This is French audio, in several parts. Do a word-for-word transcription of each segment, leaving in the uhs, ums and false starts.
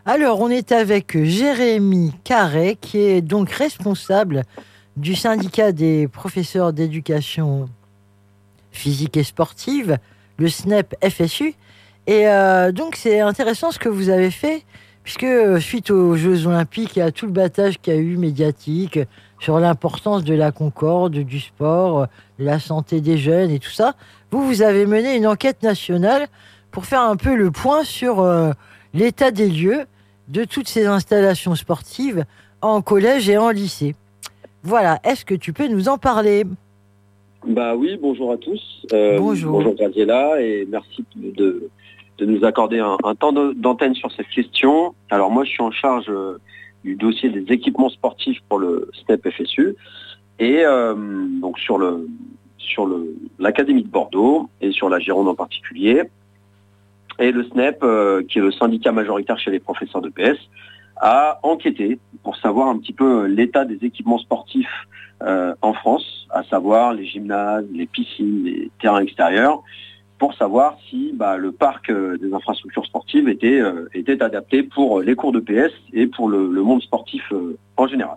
Alors, on est avec Jérémy Carré, qui est donc responsable du syndicat des professeurs d'éducation physique et sportive, le S N E P F S U. Et euh, donc, c'est intéressant ce que vous avez fait, puisque suite aux Jeux Olympiques et à tout le battage qu'il y a eu médiatique sur l'importance de la concorde, du sport, de la santé des jeunes et tout ça, vous, vous avez mené une enquête nationale pour faire un peu le point sur euh, l'état des lieux de toutes ces installations sportives en collège et en lycée. Voilà, est-ce que tu peux nous en parler ? Bah oui, bonjour à tous. Euh, bonjour. Bonjour Graziella, et merci de, de nous accorder un, un temps de, d'antenne sur cette question. Alors moi, je suis en charge euh, du dossier des équipements sportifs pour le S N E P F S U, et euh, donc sur le sur le l'Académie de Bordeaux et sur la Gironde en particulier. Et le S N E P, euh, qui est le syndicat majoritaire chez les professeurs de P S, a enquêté pour savoir un petit peu l'état des équipements sportifs euh, en France, à savoir les gymnases, les piscines, les terrains extérieurs, pour savoir si bah, le parc euh, des infrastructures sportives était, euh, était adapté pour les cours de P S et pour le, le monde sportif euh, en général.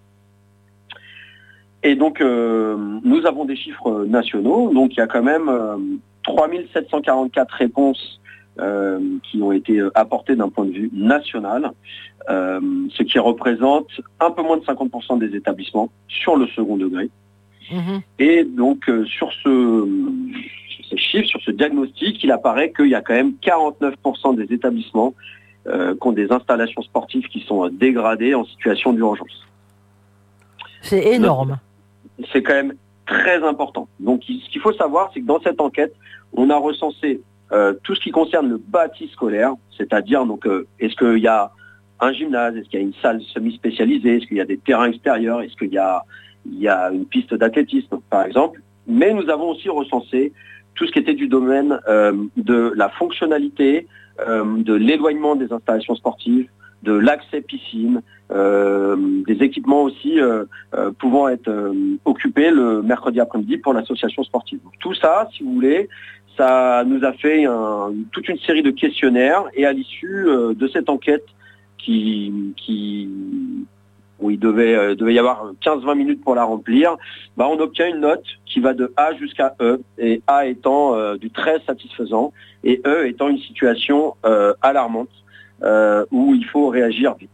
Et donc, euh, nous avons des chiffres nationaux, donc il y a quand même euh, trois mille sept cent quarante-quatre réponses Euh, qui ont été apportés d'un point de vue national, euh, ce qui représente un peu moins de cinquante pour cent des établissements sur le second degré. Mmh. Et donc euh, sur, ce, sur ces chiffres, sur ce diagnostic, il apparaît qu'il y a quand même quarante-neuf pour cent des établissements euh, qui ont des installations sportives qui sont dégradées en situation d'urgence. C'est énorme. Donc, c'est quand même très important. Donc ce qu'il faut savoir, c'est que dans cette enquête, on a recensé Euh, tout ce qui concerne le bâti scolaire, c'est-à-dire donc euh, est-ce qu'il y a un gymnase, est-ce qu'il y a une salle semi-spécialisée, est-ce qu'il y a des terrains extérieurs, est-ce qu'il y a, il y a une piste d'athlétisme par exemple. Mais nous avons aussi recensé tout ce qui était du domaine euh, de la fonctionnalité, euh, de l'éloignement des installations sportives, de l'accès piscine, euh, des équipements aussi euh, euh, pouvant être euh, occupés le mercredi après-midi pour l'association sportive. Donc, tout ça, si vous voulez, ça nous a fait un, toute une série de questionnaires, et à l'issue euh, de cette enquête qui, qui où il devait, euh, devait y avoir quinze à vingt minutes pour la remplir, bah, on obtient une note qui va de A jusqu'à E, et A étant euh, du très satisfaisant et E étant une situation euh, alarmante euh, où il faut réagir vite.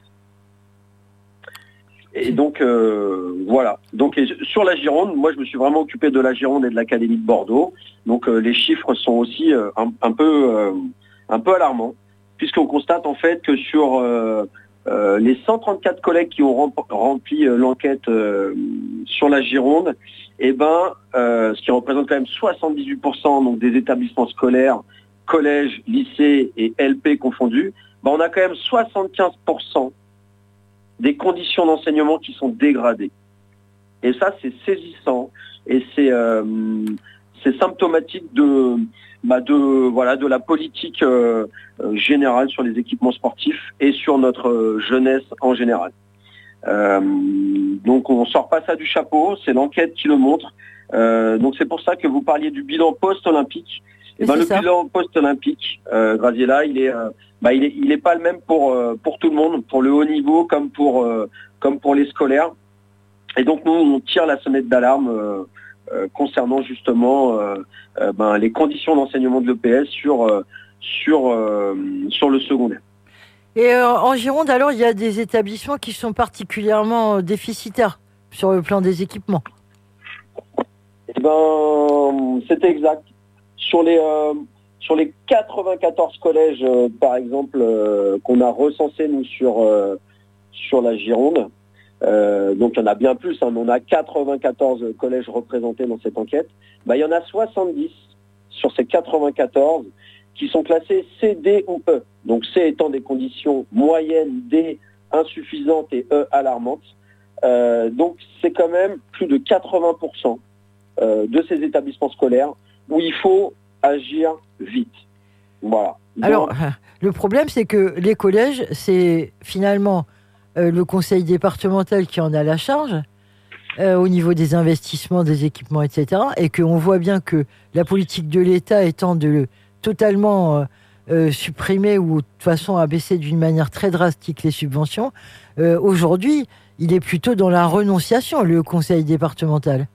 Et donc euh, voilà. Donc et sur la Gironde, moi je me suis vraiment occupé de la Gironde et de l'Académie de Bordeaux. Donc euh, les chiffres sont aussi euh, un, un peu euh, un peu alarmants, puisqu'on constate en fait que sur euh, euh, les cent trente-quatre collègues qui ont rem- rempli euh, l'enquête euh, sur la Gironde, et ben euh, ce qui représente quand même soixante-dix-huit pour cent donc des établissements scolaires, collèges, lycées et L P confondus, ben on a quand même soixante-quinze pour cent des conditions d'enseignement qui sont dégradées. Et ça, c'est saisissant, et c'est, euh, c'est symptomatique de, bah de, voilà, de la politique euh, euh, générale sur les équipements sportifs et sur notre euh, jeunesse en général. Euh, donc on ne sort pas ça du chapeau, c'est l'enquête qui le montre. Euh, donc c'est pour ça que vous parliez du bilan post-olympique. Et ben, le ça. bilan post-olympique, euh, Graziella, il est, euh, bah, il est, il est pas le même pour euh, pour tout le monde, pour le haut niveau comme pour euh, comme pour les scolaires. Et donc nous, on tire la sonnette d'alarme euh, euh, concernant justement euh, euh, ben, les conditions d'enseignement de l'E P S sur euh, sur euh, sur le secondaire. Et euh, en Gironde, alors, il y a des établissements qui sont particulièrement déficitaires sur le plan des équipements. Eh ben, c'est exact. Sur les, euh, sur les quatre-vingt-quatorze collèges, euh, par exemple, euh, qu'on a recensés, nous, sur, euh, sur la Gironde, euh, donc il y en a bien plus, hein, mais on a quatre-vingt-quatorze collèges représentés dans cette enquête, bah, il y en a soixante-dix sur ces quatre-vingt-quatorze qui sont classés C, D ou E. Donc C étant des conditions moyennes, D insuffisantes et E alarmantes. Euh, donc c'est quand même plus de quatre-vingts pour cent euh, de ces établissements scolaires où il faut agir vite. Voilà. Donc, alors, le problème, c'est que les collèges, c'est finalement euh, le conseil départemental qui en a la charge euh, au niveau des investissements, des équipements, et cetera. Et qu'on voit bien que la politique de l'État étant de totalement euh, euh, supprimé ou de toute façon abaissé d'une manière très drastique les subventions. Euh, aujourd'hui, il est plutôt dans la renonciation, le conseil départemental.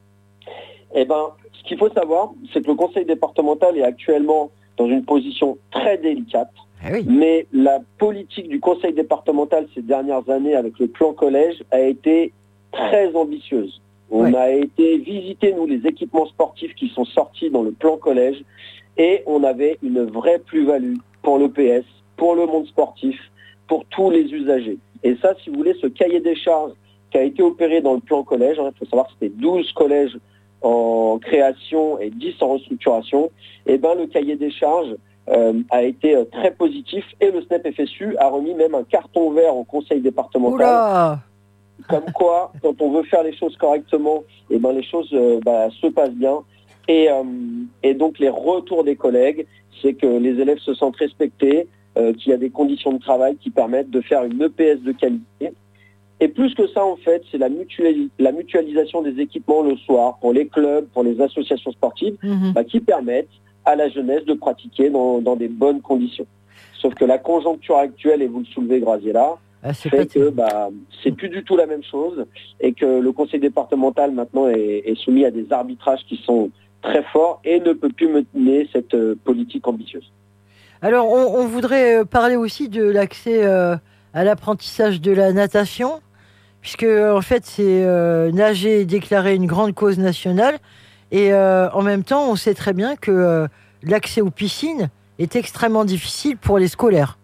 Eh ben, ce qu'il faut savoir, c'est que le conseil départemental est actuellement dans une position très délicate. Ah oui. Mais la politique du conseil départemental ces dernières années avec le plan collège a été très ambitieuse. On Ouais. a été visiter, nous, les équipements sportifs qui sont sortis dans le plan collège et on avait une vraie plus-value pour l'E P S, pour le monde sportif, pour tous les usagers. Et ça, si vous voulez, ce cahier des charges qui a été opéré dans le plan collège, hein, il faut savoir que c'était douze collèges en création et dix en restructuration, et ben le cahier des charges euh, a été euh, très positif et le S N E P F S U a remis même un carton vert au conseil départemental. Oula! Comme quoi, quand on veut faire les choses correctement, et ben les choses euh, bah, se passent bien. Et, euh, et donc les retours des collègues, c'est que les élèves se sentent respectés, euh, qu'il y a des conditions de travail qui permettent de faire une E P S de qualité. Et plus que ça, en fait, c'est la, mutualis- la mutualisation des équipements le soir pour les clubs, pour les associations sportives, Mhm. bah, qui permettent à la jeunesse de pratiquer dans, dans des bonnes conditions. Sauf que la conjoncture actuelle, et vous le soulevez, Graziella, Ah, c'est pas fait que terrible. bah, c'est plus du tout la même chose et que le conseil départemental maintenant est, est soumis à des arbitrages qui sont très forts et ne peut plus mener cette euh, politique ambitieuse. Alors, on, on voudrait euh, parler aussi de l'accès euh, à l'apprentissage de la natation, puisque en fait, c'est euh, nager est déclaré une grande cause nationale, et euh, en même temps, on sait très bien que euh, l'accès aux piscines est extrêmement difficile pour les scolaires.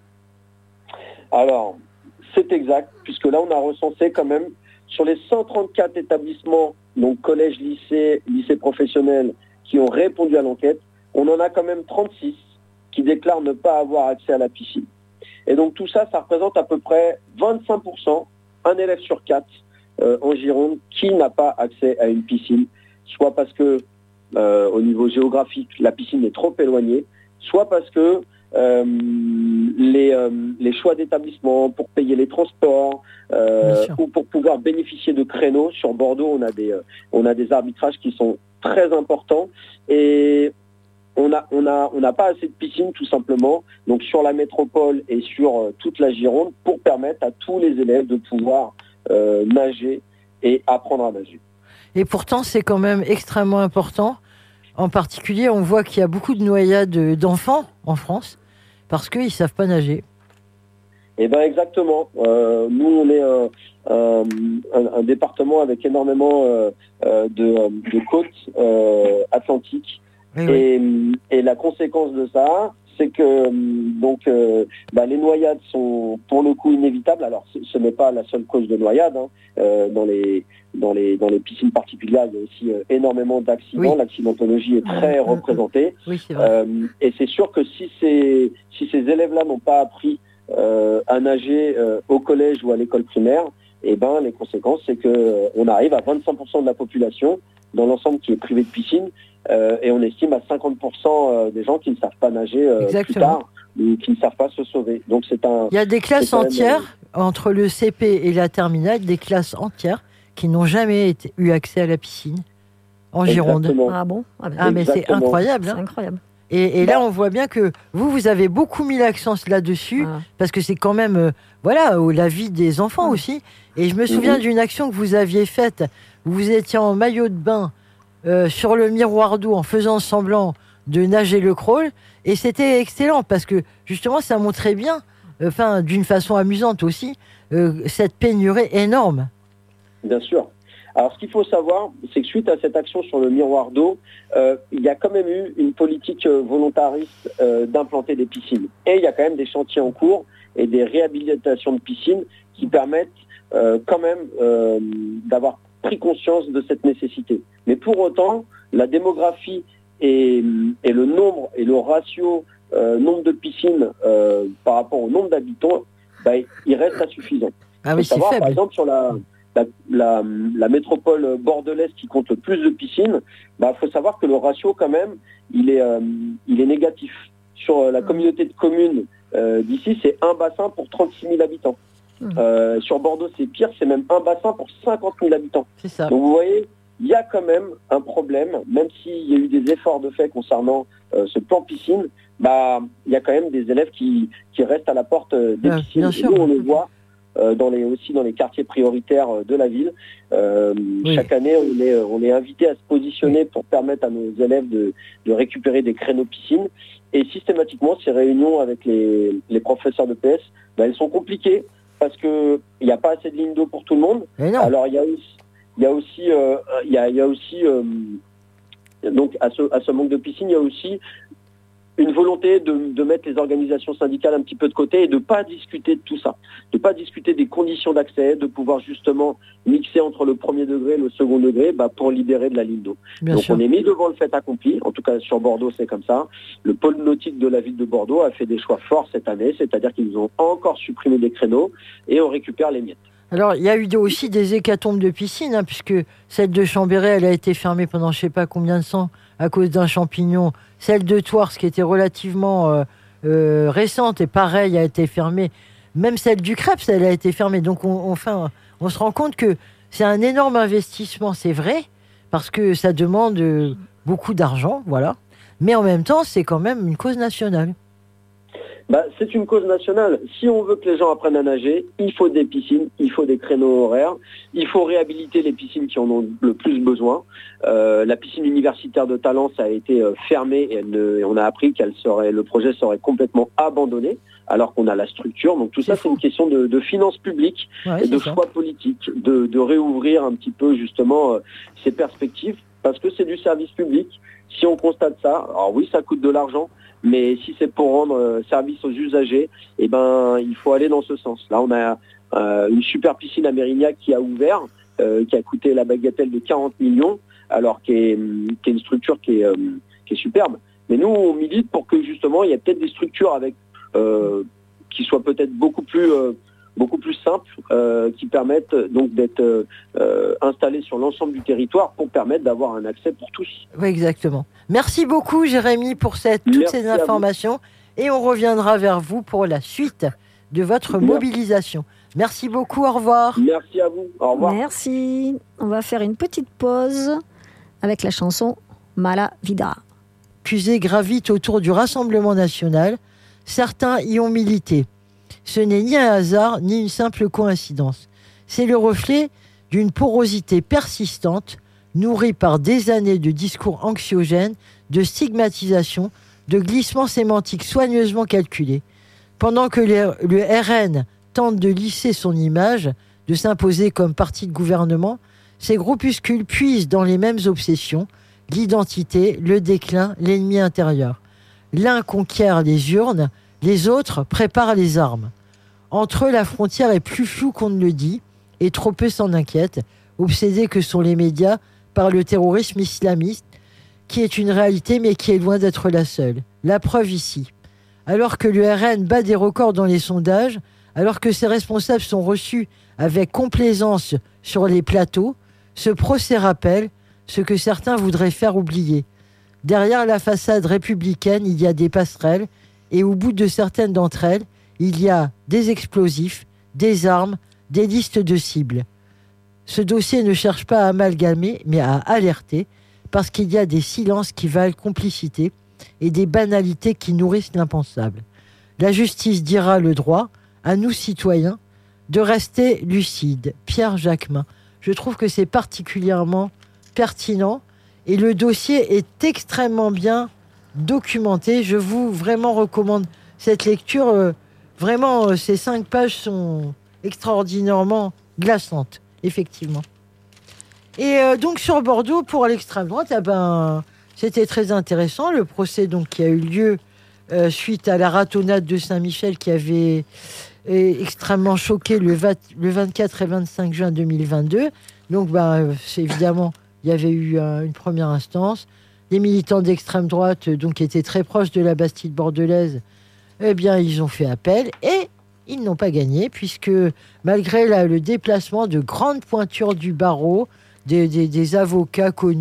Alors, c'est exact, puisque là, on a recensé quand même sur les cent trente-quatre établissements, donc collèges, lycées, lycées professionnels, qui ont répondu à l'enquête, on en a quand même trente-six qui déclarent ne pas avoir accès à la piscine. Et donc tout ça, ça représente à peu près vingt-cinq pour cent, un élève sur quatre euh, en Gironde qui n'a pas accès à une piscine, soit parce que euh, au niveau géographique, la piscine est trop éloignée, soit parce que euh, les, euh, les choix d'établissement pour payer les transports euh, ou pour pouvoir bénéficier de créneaux. Sur Bordeaux, on a des, euh, on a des arbitrages qui sont très importants et on n'a on a, on a pas assez de piscines tout simplement, donc sur la métropole et sur euh, toute la Gironde pour permettre à tous les élèves de pouvoir euh, nager et apprendre à nager. Et pourtant, c'est quand même extrêmement important. En particulier, on voit qu'il y a beaucoup de noyades d'enfants en France parce qu'ils ne savent pas nager. Eh bien exactement. Euh, nous, on est un, un, un, un département avec énormément euh, de, de côtes euh, atlantiques. Oui, et, oui. et la conséquence de ça, c'est que donc euh, bah, les noyades sont pour le coup inévitables. Alors ce, ce n'est pas la seule cause de noyade. Hein. Euh, dans les dans les dans les piscines particulières, il y a aussi euh, énormément d'accidents. Oui. L'accidentologie est très mmh, représentée. Oui, c'est vrai. Euh, et c'est sûr que si ces si ces élèves-là n'ont pas appris euh, à nager euh, au collège ou à l'école primaire, et ben les conséquences, c'est que euh, on arrive à vingt-cinq pour cent de la population dans l'ensemble qui est privé de piscine. Euh, et on estime à cinquante pour cent des gens qui ne savent pas nager euh, plus tard ou qui ne savent pas se sauver. Donc c'est un. Il y a des classes entières même... entre le C P et la terminale, des classes entières qui n'ont jamais été, eu accès à la piscine en Gironde. Exactement. Ah bon Ah, ah mais c'est incroyable. C'est hein. incroyable. Et, et bah. là, on voit bien que vous, vous avez beaucoup mis l'accent là-dessus, ah. parce que c'est quand même, euh, voilà, la vie des enfants ah. aussi. Et je me souviens mmh. d'une action que vous aviez faite. Vous étiez en maillot de bain. Euh, sur le miroir d'eau en faisant semblant de nager le crawl et c'était excellent parce que justement ça montrait bien, enfin euh, d'une façon amusante aussi, euh, cette pénurie énorme. Bien sûr. Alors ce qu'il faut savoir, c'est que suite à cette action sur le miroir d'eau, euh, il y a quand même eu une politique euh, volontariste euh, d'implanter des piscines. Et il y a quand même des chantiers en cours et des réhabilitations de piscines qui permettent euh, quand même euh, d'avoir pris conscience de cette nécessité. Mais pour autant, la démographie et, et le nombre et le ratio euh, nombre de piscines euh, par rapport au nombre d'habitants, bah, il reste insuffisant. Ah oui, c'est savoir, faible. Par exemple, sur la, la, la, la métropole bordelaise qui compte le plus de piscines, bah, faut savoir que le ratio, quand même, il est, euh, il est négatif. Sur la communauté de communes euh, d'ici, c'est un bassin pour trente-six mille habitants. Euh, sur Bordeaux, c'est pire, c'est même un bassin pour cinquante mille habitants. C'est ça. Donc vous voyez, il y a quand même un problème, même s'il y a eu des efforts de fait concernant euh, ce plan piscine, bah, il y a quand même des élèves qui, qui restent à la porte euh, des Ah, piscines. bien Et sûr. nous, on le voit euh, dans les, aussi dans les quartiers prioritaires euh, de la ville. Euh, Oui. Chaque année, on est, on est invité à se positionner pour permettre à nos élèves de, de récupérer des créneaux piscines. Et systématiquement, ces réunions avec les, les professeurs de P S, bah, elles sont compliquées parce qu'il n'y a pas assez de lignes d'eau pour tout le monde. Et non. Alors, il y a aussi... Il y a aussi, euh, il y a, il y a aussi euh, donc à ce, à ce manque de piscine, il y a aussi une volonté de, de mettre les organisations syndicales un petit peu de côté et de ne pas discuter de tout ça, de ne pas discuter des conditions d'accès, de pouvoir justement mixer entre le premier degré et le second degré bah, pour libérer de la ligne d'eau. Bien Donc sûr. on est mis devant le fait accompli, en tout cas sur Bordeaux c'est comme ça. Le pôle nautique de la ville de Bordeaux a fait des choix forts cette année, c'est-à-dire qu'ils ont encore supprimé des créneaux et on récupère les miettes. Alors, il y a eu aussi des hécatombes de piscine, hein, puisque celle de Chambéry, elle a été fermée pendant je ne sais pas combien de temps à cause d'un champignon. Celle de Thouars, qui était relativement euh, euh, récente, et pareil, a été fermée. Même celle du Crêpes, elle a été fermée. Donc, on, enfin, on se rend compte que c'est un énorme investissement, c'est vrai, parce que ça demande euh, beaucoup d'argent, voilà. Mais en même temps, c'est quand même une cause nationale. Bah, c'est une cause nationale. Si on veut que les gens apprennent à nager, il faut des piscines, il faut des créneaux horaires, il faut réhabiliter les piscines qui en ont le plus besoin. Euh, la piscine universitaire de Talence a été euh, fermée et, elle ne, et on a appris qu'elle serait, le projet serait complètement abandonné alors qu'on a la structure. Donc tout C'est ça, fou. c'est une question de, de finances publiques Ouais, et de c'est ça. choix politiques, de, de réouvrir un petit peu justement euh, ces perspectives parce que c'est du service public. Si on constate ça, alors oui, ça coûte de l'argent, mais si c'est pour rendre euh, service aux usagers, eh ben, il faut aller dans ce sens. Là, on a euh, une super piscine à Mérignac qui a ouvert, euh, qui a coûté la bagatelle de quarante millions, alors qui est, qui est une structure qui est, euh, qui est superbe. Mais nous, on milite pour que justement, il y ait peut-être des structures avec euh, qui soient peut-être beaucoup plus euh, beaucoup plus simples, euh, qui permettent donc d'être euh, euh, installées sur l'ensemble du territoire pour permettre d'avoir un accès pour tous. Oui, exactement. Merci beaucoup, Jérémy, pour cette, toutes Merci ces à vous. informations. Et on reviendra vers vous pour la suite de votre Merci. mobilisation. Merci beaucoup, au revoir. Merci à vous. Au revoir. Merci. On va faire une petite pause avec la chanson Mala Vida. Accusés gravitent autour du Rassemblement national. Certains y ont milité. Ce n'est ni un hasard, ni une simple coïncidence. C'est le reflet d'une porosité persistante, nourrie par des années de discours anxiogènes, de stigmatisation, de glissements sémantiques soigneusement calculés. Pendant que le, le R N tente de lisser son image, de s'imposer comme parti de gouvernement, ces groupuscules puisent dans les mêmes obsessions, l'identité, le déclin, l'ennemi intérieur. L'un conquiert les urnes, les autres préparent les armes. Entre eux, la frontière est plus floue qu'on ne le dit, et trop peu s'en inquiètent, obsédés que sont les médias par le terrorisme islamiste, qui est une réalité mais qui est loin d'être la seule. La preuve ici. Alors que le R N bat des records dans les sondages, alors que ses responsables sont reçus avec complaisance sur les plateaux, ce procès rappelle ce que certains voudraient faire oublier. Derrière la façade républicaine, il y a des passerelles, et au bout de certaines d'entre elles, il y a des explosifs, des armes, des listes de cibles. Ce dossier ne cherche pas à amalgamer, mais à alerter, parce qu'il y a des silences qui valent complicité et des banalités qui nourrissent l'impensable. La justice dira le droit, à nous citoyens, de rester lucides. Pierre Jacquemin. Je trouve que c'est particulièrement pertinent et le dossier est extrêmement bien documenté. Je vous vraiment recommande cette lecture. Euh, vraiment, euh, ces cinq pages sont extraordinairement glaçantes, effectivement. Et euh, donc sur Bordeaux, pour l'extrême droite, eh ben, c'était très intéressant. Le procès donc, qui a eu lieu euh, suite à la ratonnade de Saint-Michel qui avait euh, extrêmement choqué le, vingt, le vingt-quatre et vingt-cinq juin deux mille vingt-deux. Donc ben, c'est évidemment, il y avait eu euh, une première instance. Les militants d'extrême droite, donc, qui étaient très proches de la Bastide bordelaise, eh bien, ils ont fait appel et ils n'ont pas gagné, puisque malgré la, le déplacement de grandes pointures du barreau, des, des, des avocats connus,